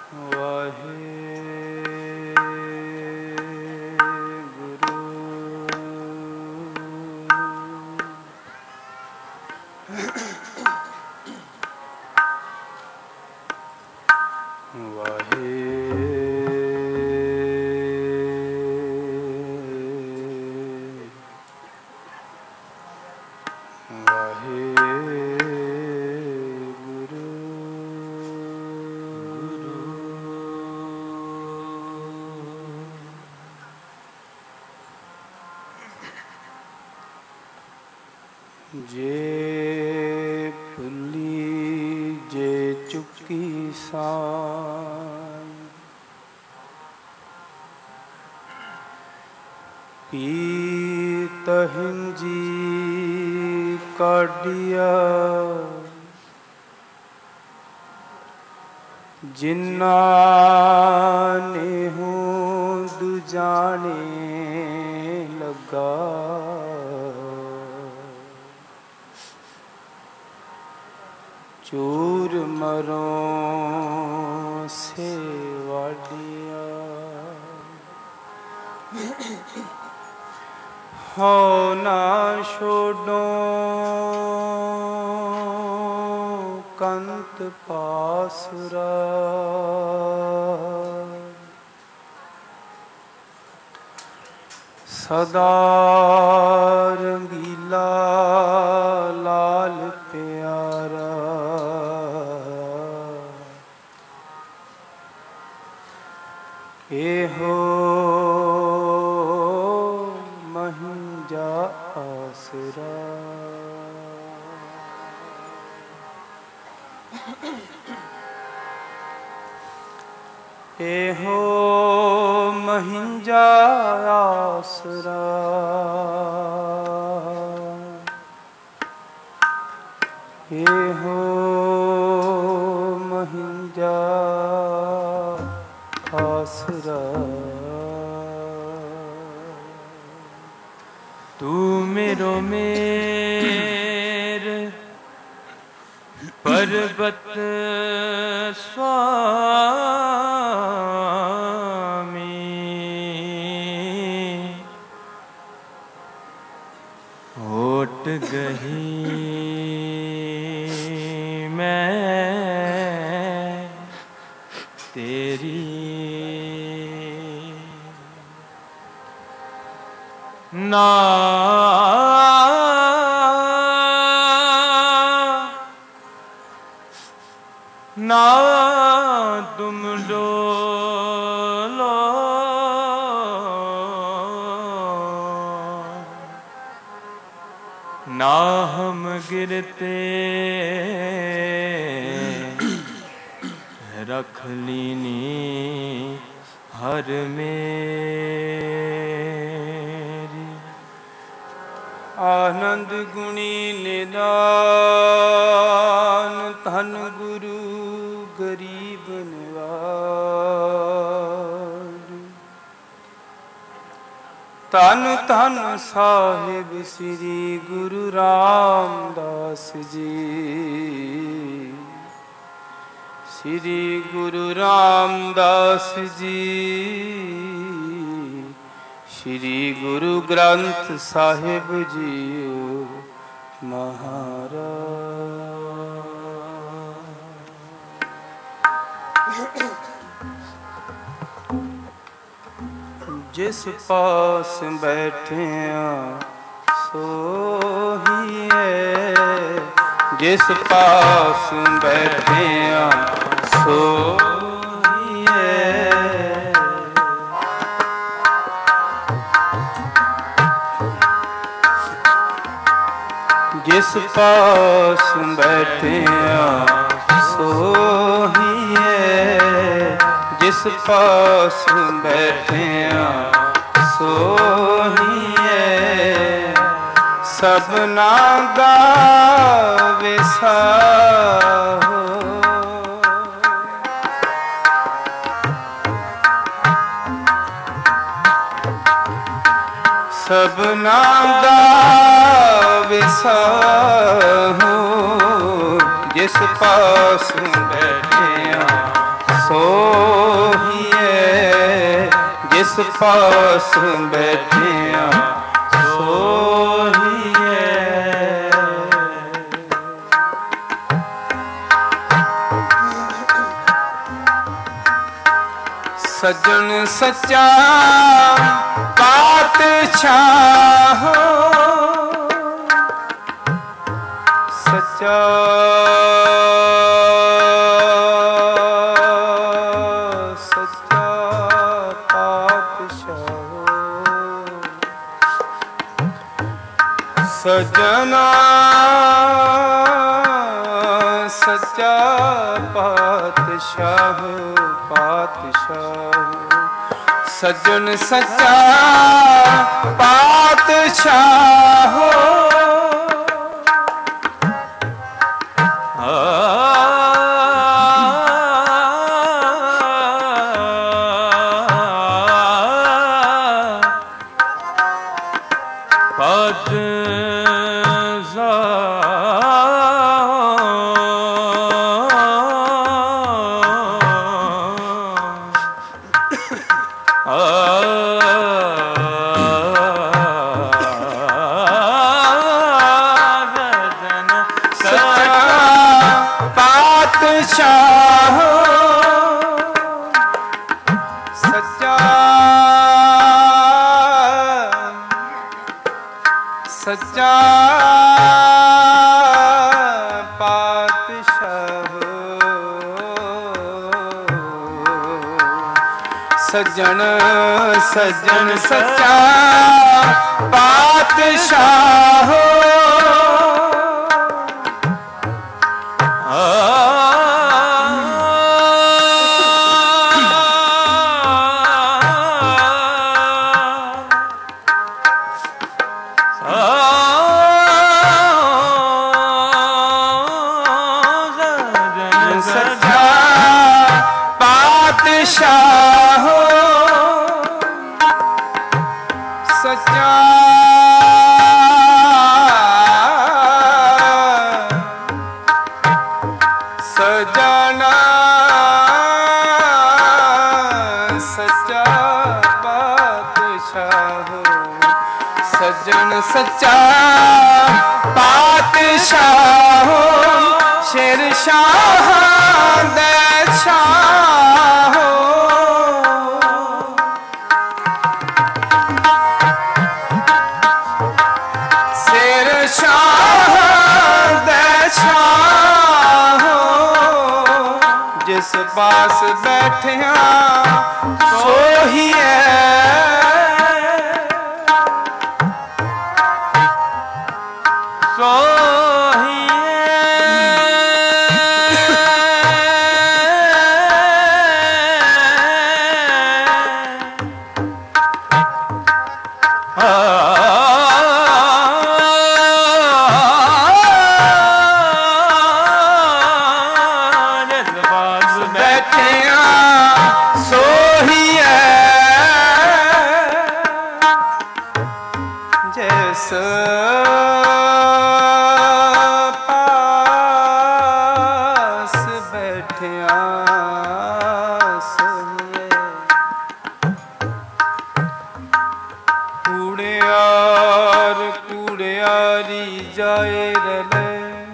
ਜੇ ਭੁੱਲੀ ਜੇ ਚੁੱਕੀ ਸਾਂ ਪੀਤ ਹਿੰਜੀ ਕਾਢਿਆ ਜਿਨ੍ਹਾਂ ਨੇ ਹੋਂਦ ਜਾਣੇ ਲੱਗਾ ਚੂਰ ਮਰੋਂ ਸੇ ਵਾਢਿਆ ਹਉ ਨਾ ਛੋਡੋ ਕੰਤ ਪਾਸੁਰਾ ਸਦਾ ਰੰਗੀਲਾ ਲਾਲ ਪਿਆਰਾ ਇਹੋ ਮਹਿੰਜਾ ਆਸਰਾ ਇਹੋ ਮਹਿੰਜਾ ਆਸਰਾ ਇਹੋ ਮਹਿੰਜਾ ਆਸਰਾ ਤੂੰ ਮੇਰੋ ਮੇਰ ਪਰਬਤ ਸੁਆਮੀ ਹੋਟ ਗਹੀ ਮੈਂ ਤੇਰੀ ਨਾ ਨਾ ਤੁਮ ਡੋਲੋ ਨਾ ਹਮ ਗਿਰਤੇ ਰਖ ਲੀਨੀ ਹਰ ਮੇਰੀ ਆਨੰਦ ਗੁਣੀ ਨਿਦਾਨ ਧਨ ਗੁਰੂ ਗਰੀਬ ਨਿਵਾਜ ਧੰਨ ਧੰਨ ਸਾਹਿਬ ਸ੍ਰੀ ਗੁਰੂ ਰਾਮਦਾਸ ਜੀ ਸ੍ਰੀ ਗੁਰੂ ਰਾਮਦਾਸ ਜੀ ਸ੍ਰੀ ਗੁਰੂ ਗ੍ਰੰਥ ਸਾਹਿਬ ਜੀਓ ਮਹਾਰਾਜ ਜਿਸ ਪਾਸ ਬੈਠਿਆ ਸੋਹੀਏ ਜਿਸ ਪਾਸ ਬੈਠਿਆ ਸੋਹੀਏ ਜਿਸ ਪਾਸ ਬੈਠਿਆ ਸੋਹੀਏ ਜਿਸ ਪਾਸ ਬੈਠਿਆ ਸੋਹੀਏ ਸਭਨਾ ਦਾ ਵਿਸਾਹੋ ਸਭਨਾ ਦਾ ਵਿਸਾਹੋ ਜਿਸ ਪਾਸ ਬੈਠਿਆ ਸੋ पास बैठिया सोहिए। सजन सच्चा पातशाह सच्चा सच्चा पातशाह सजना सच्चा पातशाह पातशाह सजन सच्चा पातशाह सच्चा पातशाह सजन सजन सच्चा पातशाह सच्चा सजना सच्चा पातशाह सजन सच्चा पातशाह शेर शाह दे शाह जिस पास बैठिया सोहिए पास बैठिया सोहिए कूड़ियार कूड़ियारी जाए रले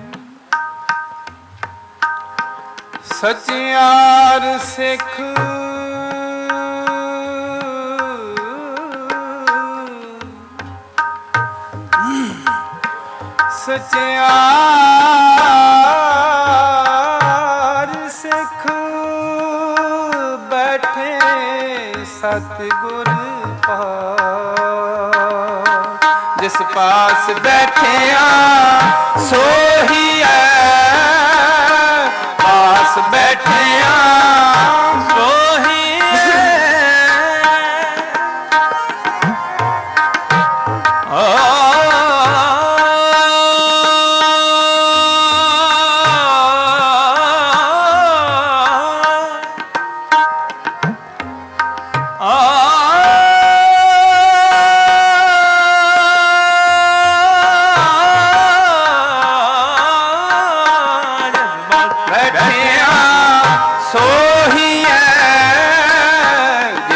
सचियार सिख सचियार सिख बैठे सतगुर पास जिस पास बैठे सोहिए पास बैठे बैठिया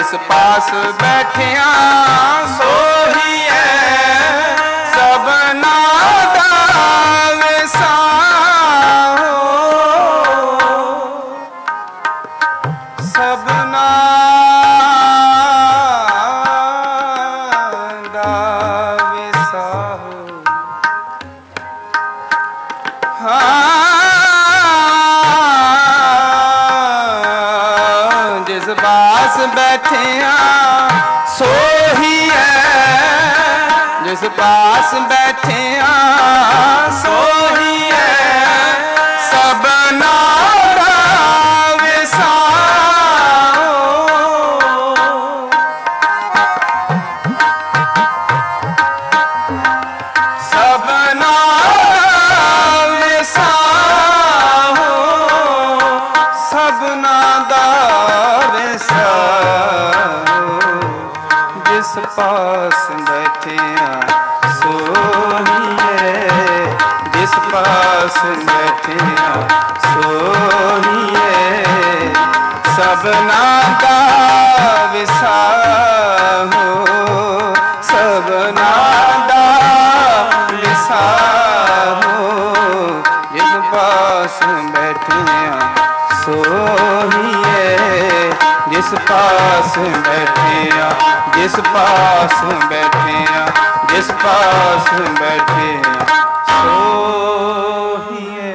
जिस पास बैठिया सोही है सबना दा विसाहो, सबना दा विसाहो। जिस पास बैठिया सोही है, जिस पास बैठिया सोही है सबना दा विसाहो, सबना दा विसाहो, सबना दा जिस पास बैठिया सोहिए, जिस पास बैठिया सोहिए सबना दा विसाहो, सबना दा विसाहो। जिस पास बैठिया सोहिए, जिस पास बैठिया, जिस पास बैठिया, जिस पास बैठिया सोहिए।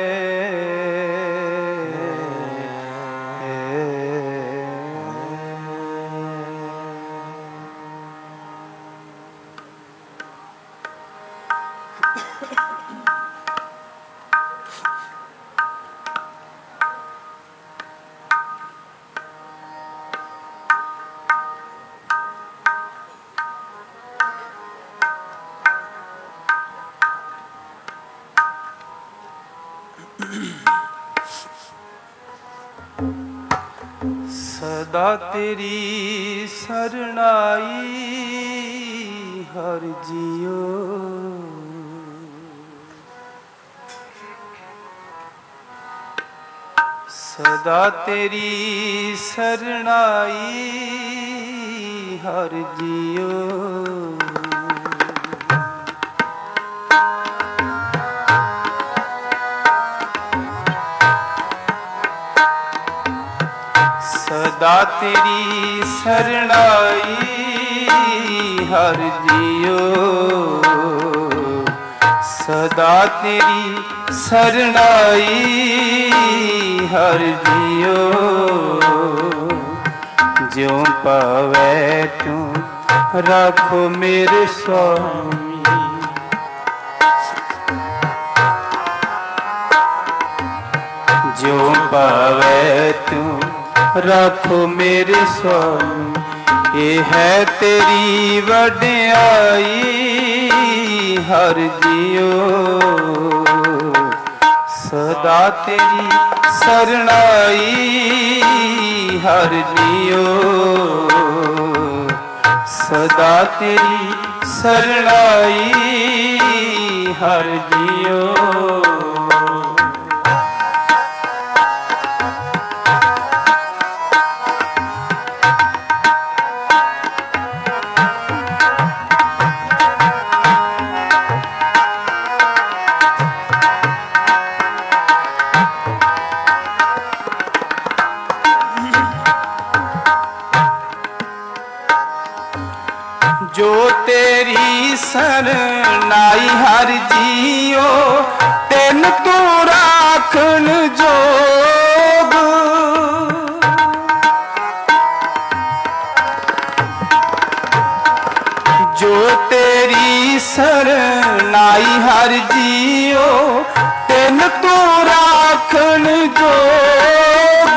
सदा तेरी शरणाई हर जियो, सदा तेरी शरणाई हर जियो। सदा तेरी शरणाई हर जियो, सदा तेरी शरणाई हर जियो। ज्यों पावे त्यों राखो मेरे स्वामी, ज्यों पावे त्यों राखो मेरे स्वामी। ये है तेरी वड्याई हर जियो, सदा तेरी शरणाई हर जियो, सदा तेरी शरणाई हर जियो। जो तेरी शरणाई हर जियो, तेन तू राखन जोग। जो तेरी शरणाई हर जियो, तेन तू राखन जोग।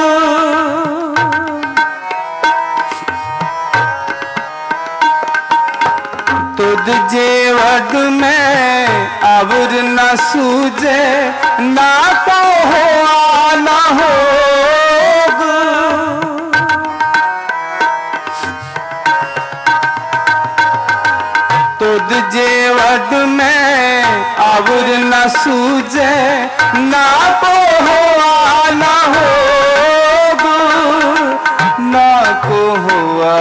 तुद जे वड में अवर न सूझे, ना तो हो ना होग। तुद जे वड में अवर न सूझे, ना तो हो ना होग, ना को हुआ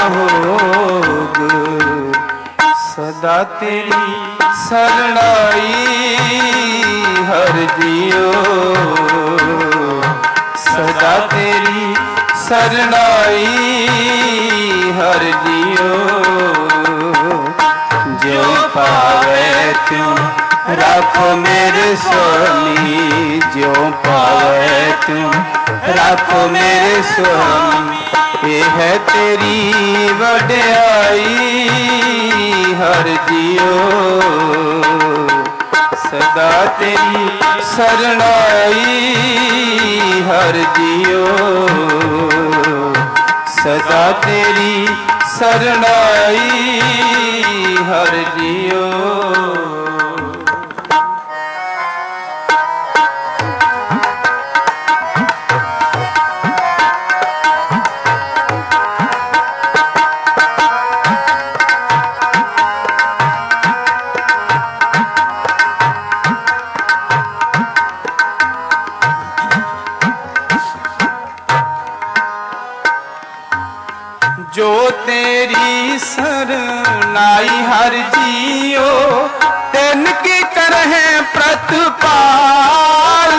होग। सदा तेरी शरणाई हर जियो, सदा तेरी शरणाई हर जियो। जो पावे त्यों राखो मेरे स्वामी, जो पावे त्यों राखो मेरे स्वामी। ये है तेरी वड्याई हर जियो, सदा तेरी शरणाई हर जियो, सदा तेरी शरणाई हर जियो। जो तेरी शरणाई हर जियो, तेन की करह प्रतिपाल।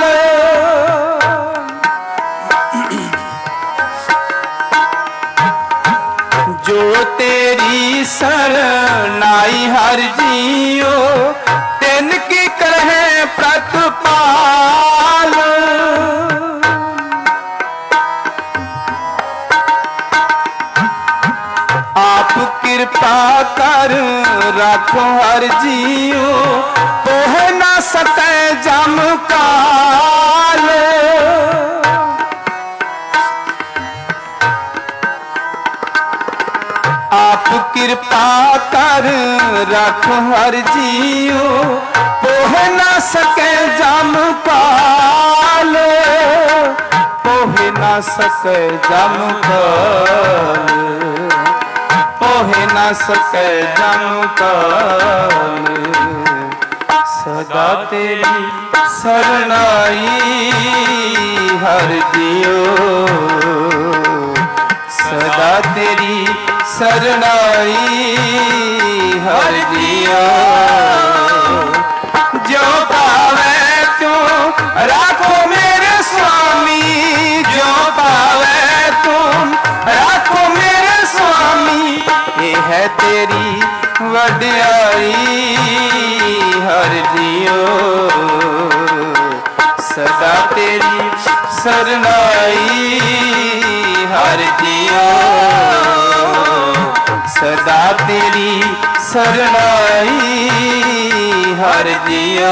जो तेरी शरणाई हर जियो, तेन की करह प्रतिपाल। आप कृपा कर राखो हर जियो, पोह ना सके जम काल। आप कृपा कर राखो हर जियो, पोह ना सके जम काल, पोह ना सके जम काल, पोहे न सके जम काल। सदा तेरी शरणाई हर जियो, सदा तेरी शरणाई हर जियो। जो पावे तुम राखो मेरे स्वामी, जो पावे तुम राखो मेरे स्वामी। ये है तेरी वड्याई हर जियो, सदा तेरी शरणाई हर जियो, सदा तेरी शरणाई हर जियो।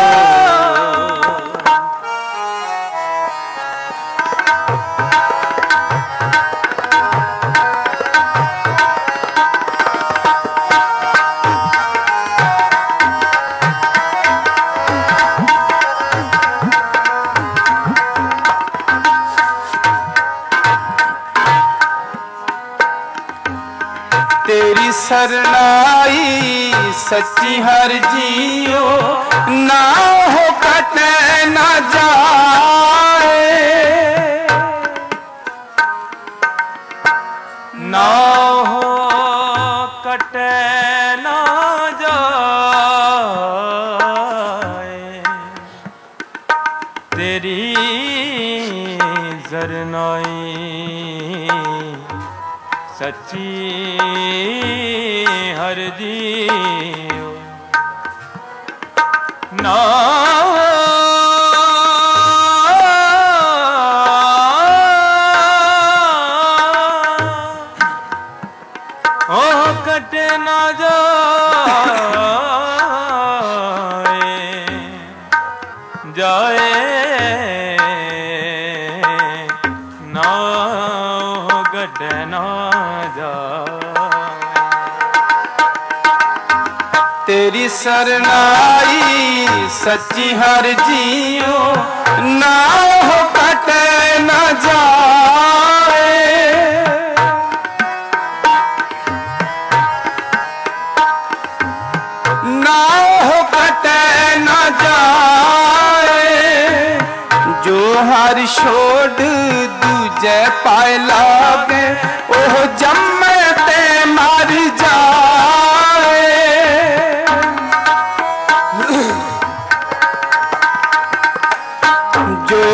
तेरी शरणाई सच्ची हर जियो, ना हो कटे ना जाए, ना हो कटे ना जाए। तेरी शरणाई सच्ची हर जियो, ना हो कटे ना जाए, ना हो कटे ना तेरी शरणाई सच्ची हर जियो, ना हो कटे न जाए। ना हो कटे न जाए, जो हर छोड़ दूजे पाए लागे, ओह जम्मे ते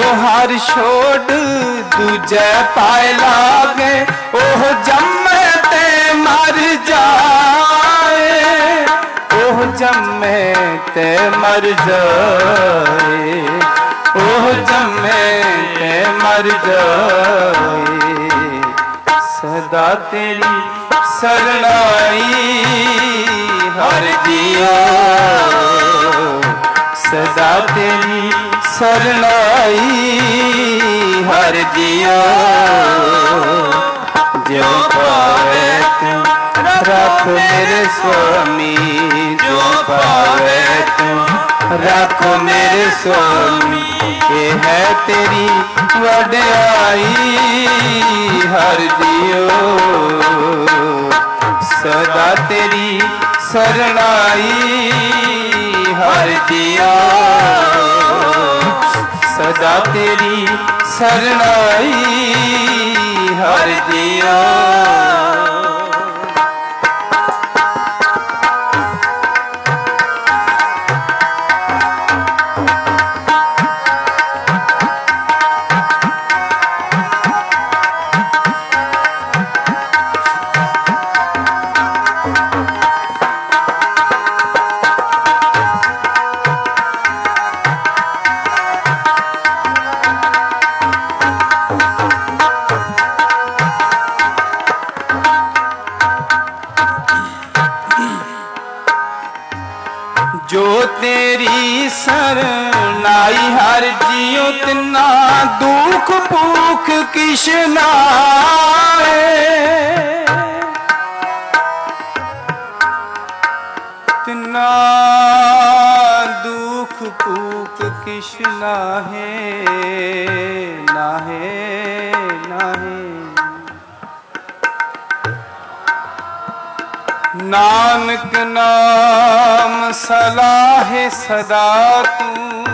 हर छोड़ दूजे पाए लागे ओह जम्मे ते मर जाए, ओह जम्मे ते मर जाए, ओह जम्मे ते मर जाए। सदा तेरी शरणाई हर जियो, सदा तेरी शरणाई हर जियो। जो पावे तू रख मेरे स्वामी, जो पावे तू रख मेरे स्वामी। ये है तेरी वड्याई हर जियो, सदा तेरी शरणाई हर जियो, सदा तेरी शरणाई हर जियो। जो तेरी शरणाई हर जियो तिना दुख भूख किश नाए, तिना दुख भूख किश नाहे, नाहे नाहे। नानक नाम सलाहे सदा तू,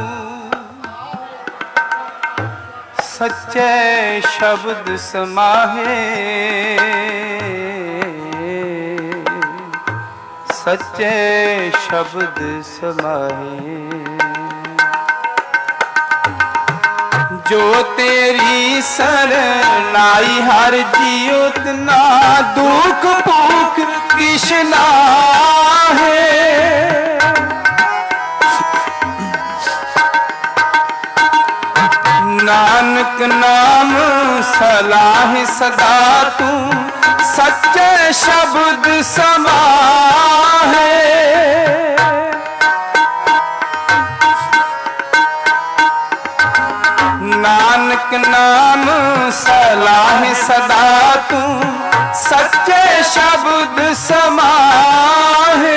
सच्चे शब्द समाहे, सच्चे शब्द समाहे। जो तेरी शरणाई हर जियो तना दुख भूख किश नाहे, नानक नाम सलाह सदा तू, सच्चे शब्द समाहे। नानक नाम सलाह सदा तू, सच्चे शब्द समाहे,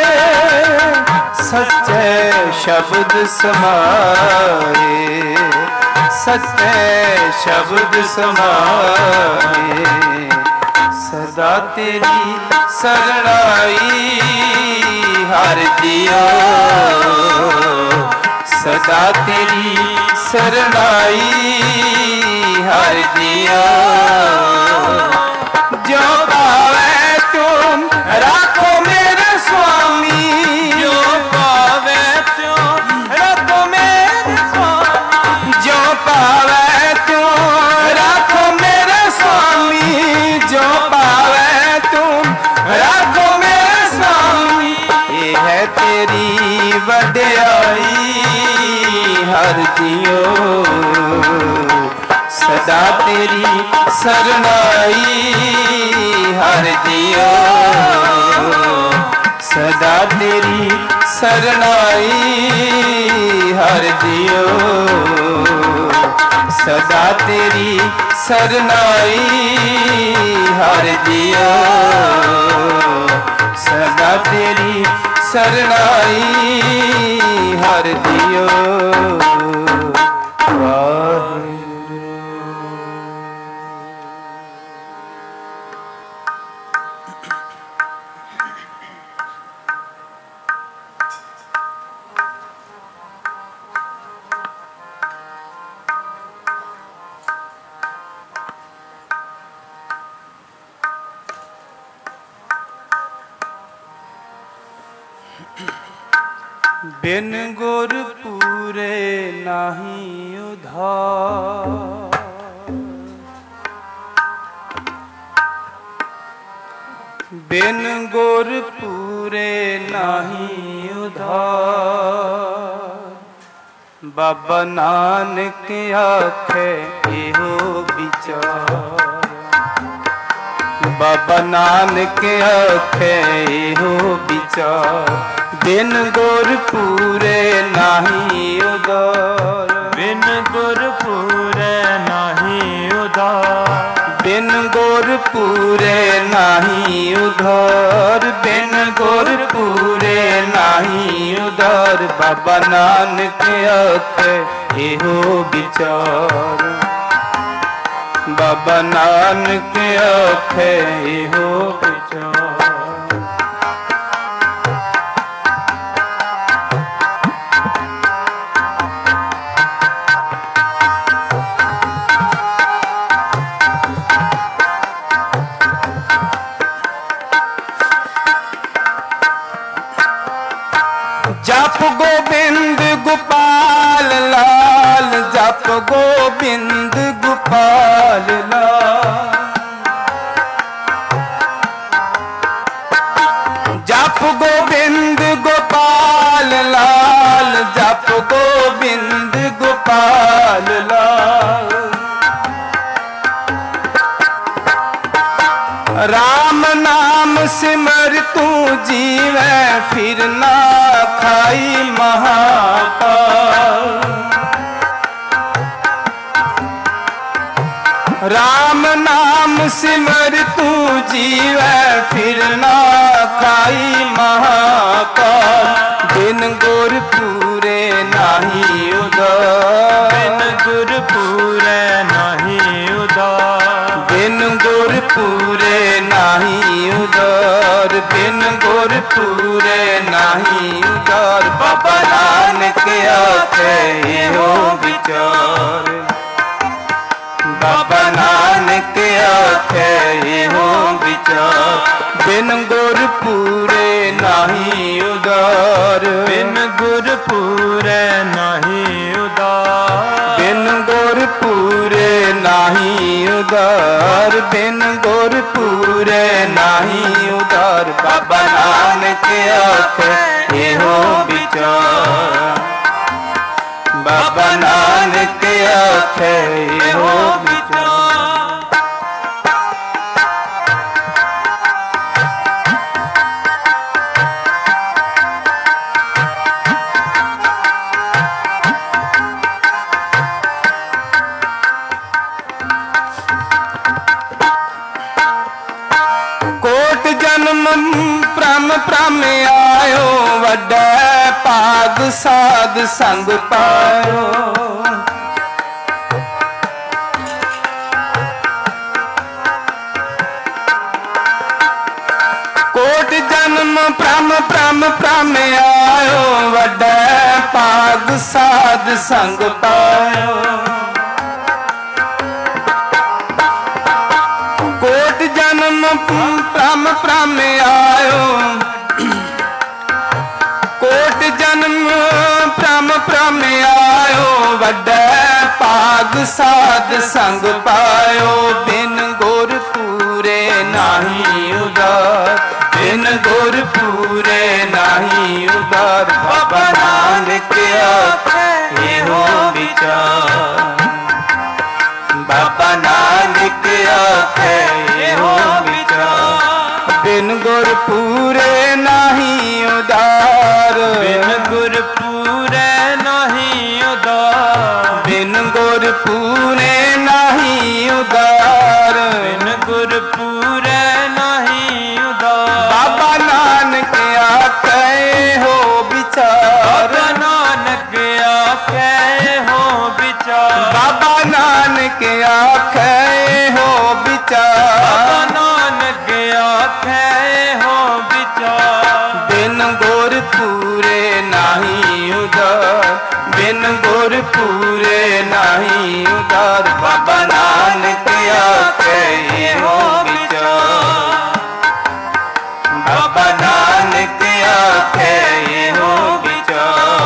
सच्चे शब्द समाहे, सच्चे शब्द समाहे। सदा तेरी शरणाई हर जियो, सदा तेरी शरणाई हर जियो। जो पावे तुम राखो मेरे स्वामी, जो पावे तुम राखो मेरे स्वामी, जो पावे तुम राखो मेरे स्वामी, जो पावे तुम राखो मेरे स्वामी। ये है तेरी वड्याई हर जियो, सदा तेरी शरणाई हर जियो, सदा तेरी शरणाई हर जियो, सदा तेरी शरणाई हर जियो, सदा तेरी शरणाई हर जियो। बिन गुर पूरे नाही उधार। बिन गुर पूरे नाही उधार। बाबा नानक आखे इहो विचार। बाबा नानक आखे इहो विचार। बिन गुर पूरे नाही उधार। बिन गुर पूरे नाही उधार। बिन गुर पूरे नाही उधार। बिन गुर पूरे नाही उधार। बाबा नानक आखे इहो विचार। बाबा नानक आखे इहो विचार। जप गोबिंद गोपाल लाल। जप गोबिंद गोपाल लाल। जप गोबिंद गोपाल लाल। जप गोबिंद गोपाल लाल। राम नाम सिमर तू जीवै फिर ना खाई महाकाल। राम नाम सिमर तू जीवै फिर ना खाई महाकाल। बिन गुर पूरे नाही उधार। बिन गुर पूरे नाही उधार। बिन गुर पूरे नाही उधार। बिन गुर पूरे नाही उधार। बाबा नानक आखे इहो विचार। बाबा नानक आखे इहो विचार। बिन गुर पूरे नाही उधार। बिन गुर पूरे नाही उधार। बिन गुर पूरे नाही उधार। बिन गुर पूरे नाही उधार। बाबा नानक आखे इहो विचार। बाबा नानक आखे इहो विचार। कोट जन्म प्रम प्रम आयो। वड्डे भाग साध संग पायो। कोट जन्म प्रम प्रम प्रम आयो। वड्डे भाग साध संग पायो। कोट जन्म प्रम प्रम आयो। कोट जन्म प्रम प्रम आयो। वड्डे भाग साध संग पायो। बिन गुर पूरे नाही उधार। बिन गुर पूरे नाही उधार। बाबा नानक आखे इहो विचार। बाबा नानक आखे इहो विचार। बिन गुर पूरे नाही उधार। बिन गुर पूरे नाही उधार। बिन गुर पूरे नाही उधार। बिन गुर पूरे नाही उधार। बाबा नानक आखे हो विचार। बाबा नानक आखे हो विचार। बाबा नानक आखे हो विचार। बाबा नानक आखे हो विचार। बिन गुर पूरे नाही उधार। बिन गुर पूरे नाही उधार। बाबा नानक आखे हो विचार। बाबा नानक आखे हो विचार।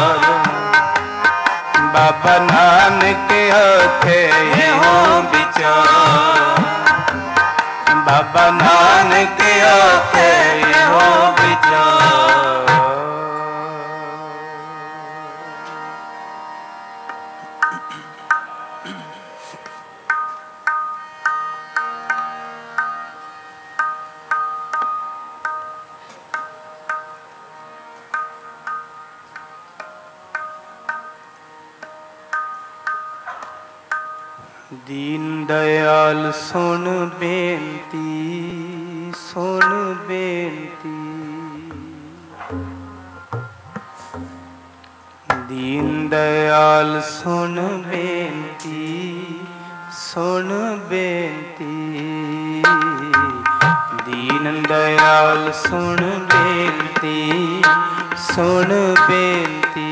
बाबा नानक आखे हो विचार, बाबा नानक आखे हो विचार। दीन दयाल सुन बेनती, सुन बेनती। दीन दयाल सुन बेनती, सुन बेनती। दीन दयाल सुन बेनती, सुन बेनती।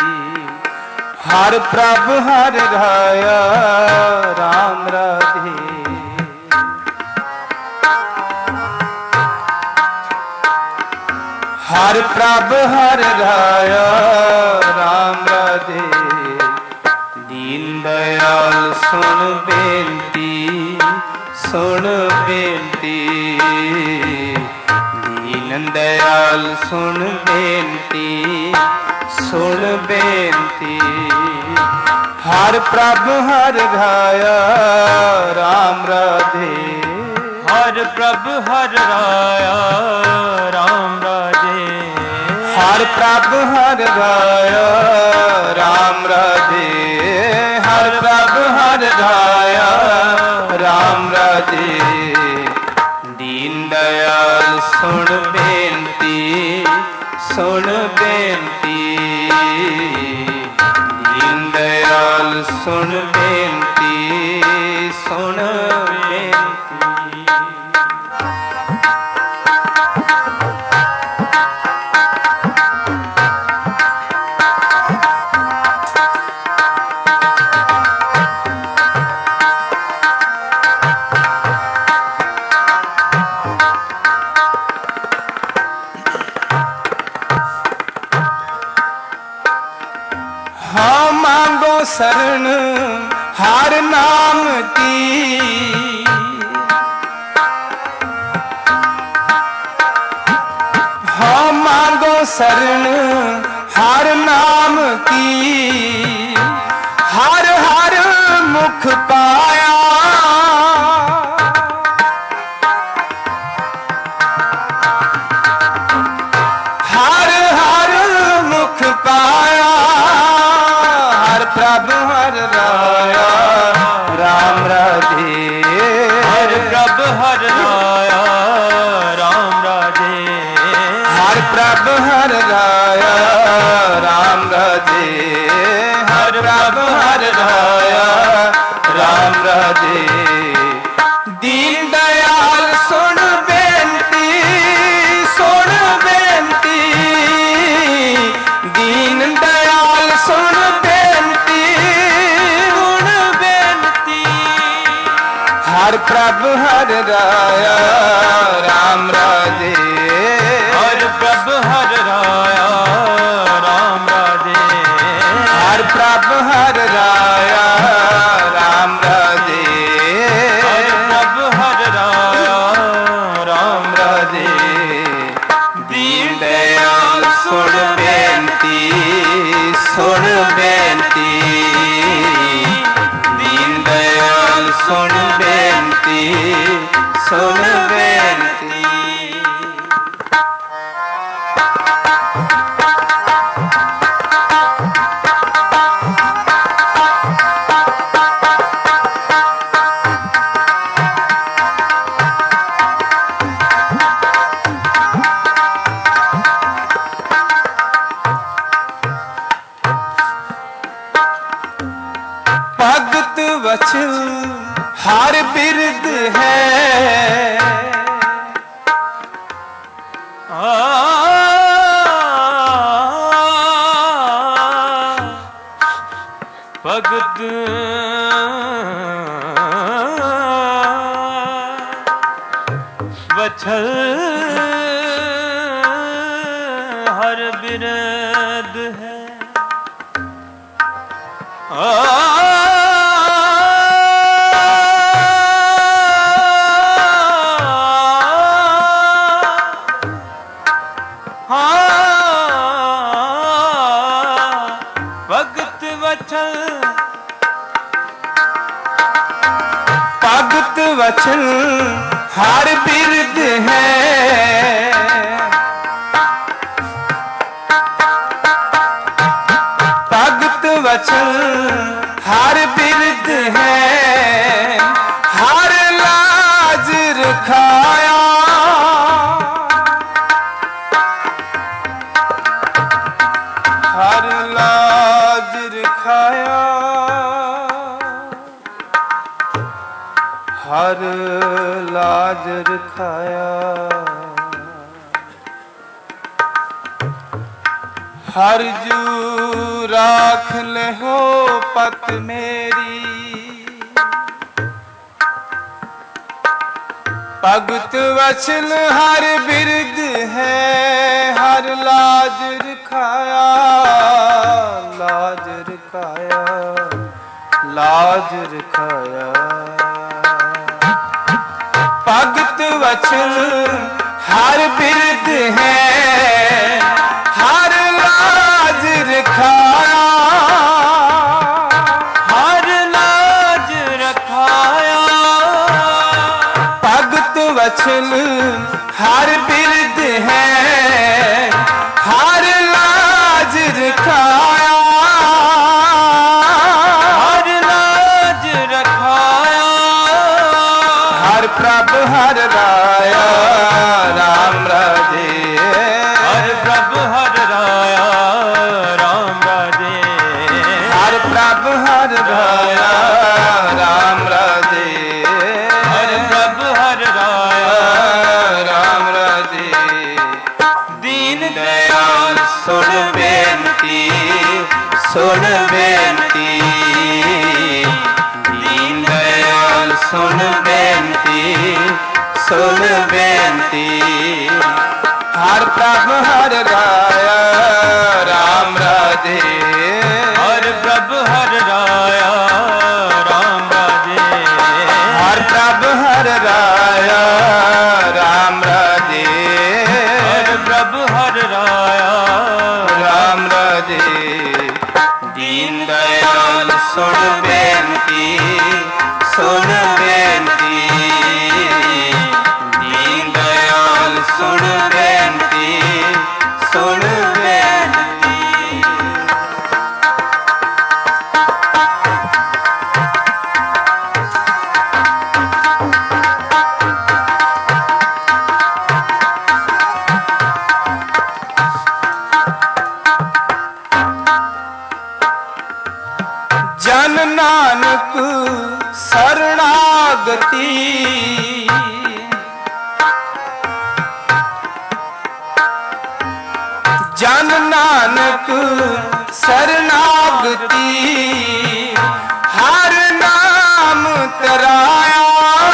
हर प्रभ हर राया राम राधे, हर प्रभ हर राया राम राधे। दीन दयाल सुन बेनती, सुन बेनती। दीन दयाल सुन बेनती, सुन बेनती। हर प्रभ हर राया राम राधे, हर प्रभ हर राया राम राधे। हर प्रभ हर राया राम राधे, हर प्रभ हर राया राम राधे। दीन दयाल सुन बेनती, सुन बेनती। दीन दयाल सुन बेनती, सुन बेनती। हाँ मांगो शरण हर नाम की, हाँ मांगो शरण हर नाम की। हर हर मुख पाया, हर हर मुख पाया। हर प्रभ हर राया राम राधे, हर प्रभ हर राया राम राधे। हर प्रभ हर राया राम राधे, हर प्रभ हर राया राम राधे। दीन दयाल सुन बेनती, सुन बेनती। दीन दयाल सुन बेनती, सुन बेनती। हर प्रभ हर राया राम राधे, हर प्रभ हर राया राम राधे। हर प्रभ हर राया राम राधे, हर प्रभ हर राया राम राधे। दीन दयाल सुन बेनती, सुन बेनती। दीन दयाल सुन बेनती, सुन बेनती। भगत वचन हर बिरद है, भगत वचन हर बिरद है। ਭਗਤ ਵਚਨ ਭਗਤ ਵਚਨ ਹਰ ਬਿਰਦ ਹੈ। ਭਗਤ ਵਚਨ ਹਰ ਬਿਰਦ ਹੈ। ਹਰ ਲਾਜ ਰਖਾਇਆ ਹਰ ਲਾਜ ਰਖਾਇਆ ਹਰ ਲਾਜ ਰਖਾਇਆ ਹਰ ਜੂ ਰਾਖ ਲਹੋ ਪਤ ਮੇਰੀ। ਭਗਤ ਵਚਨ ਹਰ ਬਿਰਦ ਹੈ। ਹਰ ਲਾਜ ਰਖਾਇਆ ਲਾਜ ਰਖਾਇਆ ਲਾਜ ਰਖਾਇਆ। ਭਗਤ ਵਚਨ ਹਰ ਬਿਰਦ ਹੈ। ਹਰ ਲਾਜ ਰਖਾਇਆ ਹਰ ਲਾਜ ਰਖਾਇਆ। ਭਗਤ ਵਚਨ ਹਰ ਬਿਰਦ ਹੈ। ਹਰ ਲਾਜ ਰਖਾਇਆ ਹਰ ਲਾਜ ਰਖਾਇਆ। ਹਰ ਪ੍ਰਭ ਹਰ ਰਾਇਆ ਰਾਮ ਰਾਜੇ। ਹਰ ਪ੍ਰਭ ਹਰ ਰਾਇਆ ਰਾਮ ਰਾਜੇ। ਹਰ ਪ੍ਰਭ ਹਰ ਰਾਇਆ ਰਾਮ ਰਾਜੇ। ਹਰ ਪ੍ਰਭ ਹਰ ਰਾਇਆ ਰਾਮ ਰਾਜੇ। ਦੀਨ ਦਇਆਲ ਸੁਣ ਬੇਨਤੀ ਸੁਣ ਬੇਨਤੀ। ਦੀਨ ਦਇਆਲ ਸੁਣ ਬੇਨਤੀ ਸੁਣ ਬੇਨਤੀ। ਹਰ ਪ੍ਰਭ ਹਰ ਰਾਇਆ ਰਾਮ ਰਾਜੇ। ਹਰ ਪ੍ਰਭ ਹਰ ਰਾਇਆ ਰਾਮ ਰਾਜੇ। ਹਰ ਪ੍ਰਭ ਹਰ ਰਾਇਆ ਰਾਮ ਰਾਜੇ। ਹਰ ਪ੍ਰਭ ਹਰ ਰਾਇਆ ਰਾਮ ਰਾਜੇ। ਦੀਨ ਦਇਆਲ ਸੁਣ ਬੇਨਤੀ ਸੁਣ ਬੇਨਤੀ। ਦੀਨ ਦਇਆਲ ਸੁਣ ਬੇਨਤੀ ਸੁਣ ਬੇਨਤੀ। ਜਨ ਨਾਨਕ ਸਰਣਾਗਤੀ। ਜਨ ਨਾਨਕ ਸਰਣਾਗਤੀ। ਹਰ ਨਾਮ ਤਰਾਇਆ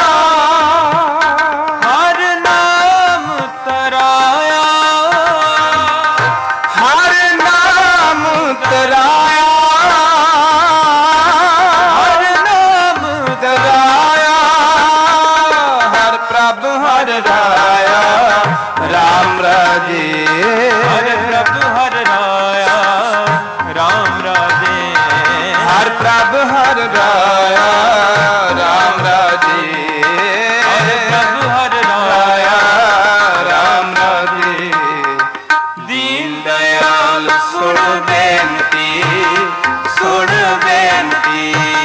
ਹਰ ਨਾਮ ਤਰਾਇਆ। ਹਰ ਨਾਮ ਤਰਾਇਆ ਹਰ ਨਾਮ ਤਰਾਇਆ। ਹਰ ਪ੍ਰਭ ਹਰ ਰਾਇਆ ਰਾਮ ਰਾਜੇ। ਹਰ ਪ੍ਰਭ ਹਰ ਰਾਇਆ ਰਾਮ ਰਾਜੇ। ਹਰ ਪ੍ਰਭ ਹਰ ਰਾਇਆ ਰਾਮ ਰਾਜੇ। ਹਰ ਪ੍ਰਭ ਹਰ ਰਾਇਆ ਰਾਇਆ ਰਾਮ ਰਾਜੇ। ਦੀਨ ਦਇਆਲ ਸੁਣ ਬੇਨਤੀ ਸੁਣ ਬੇਨਤੀ।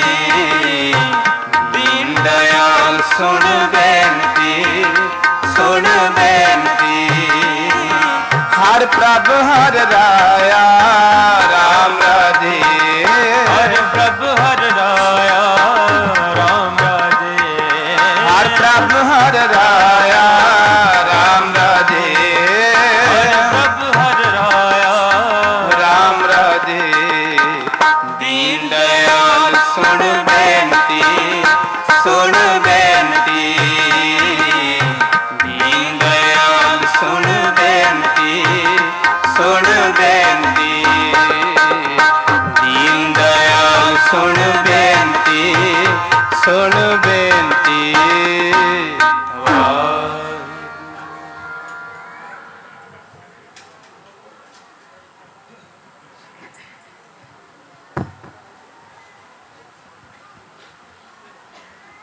ਦੀਨ ਦਇਆਲ ਸੁਣ ਬੇਨਤੀ ਸੁਣ ਬੇਨਤੀ। ਹਰ ਪ੍ਰਭ ਹਰ ਰਾਇਆ ਰਾਮ ਰਾਜੇ। ਹਰ ਪ੍ਰਭ ਹਰ ਰਾਇਆ बेनती सुन बेनती।